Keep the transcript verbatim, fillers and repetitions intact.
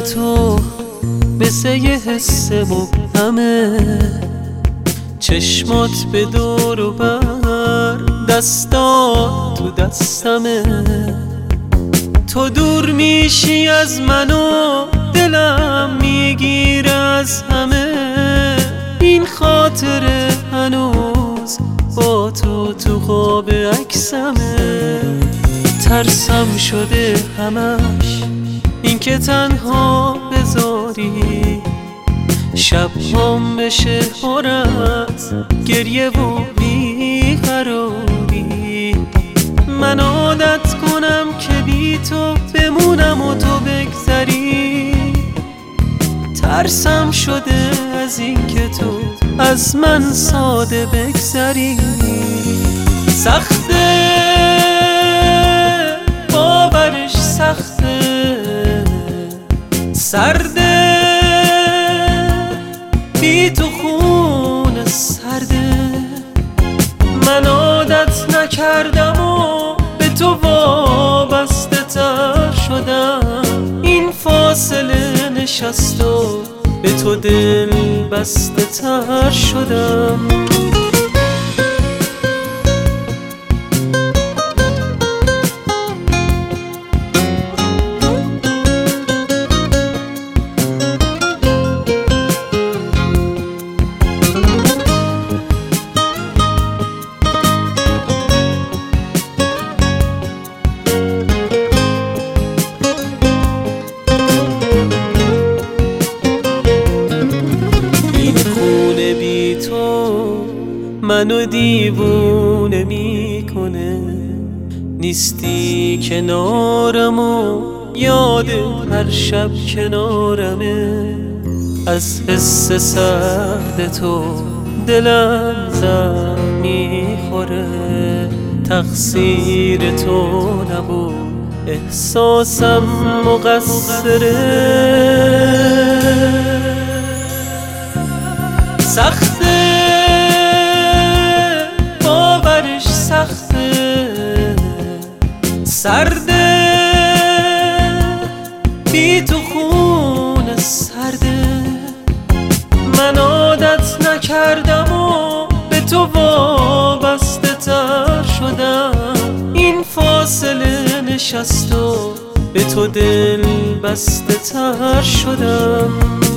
تو مثل یه حس مبهمه، چشمات به دور و بر، دستات تو دستمه. تو دور میشی از من و دلم میگیره از همه. این خاطره هنوز با تو تو خواب عکسمه. ترسم شده همش این که تنها بذاری، شب هم بشه پر از گریه و بیقراری. من عادت کنم که بی تو بمونم و تو بگذری. ترسم شده از این که تو از من ساده بگذری. سخته باورش، سخته سرده بی تو خون سرده. من عادت نکردم و به تو وابسته تر شدم. این فاصله نشست و به تو دل بسته تر شدم. منو دیوونه میکنه، نیستی کنارم و یاد هر شب کنارمه. از حس سرد تو دلم زم میخوره. تقصیر تو نبود احساسم مقصره. سخته باورش، سخته سرده بی تو خون سرده. من عادت نکردم و به تو وابسته تر شدم. این فاصله نشست و به تو دل بسته تر شدم.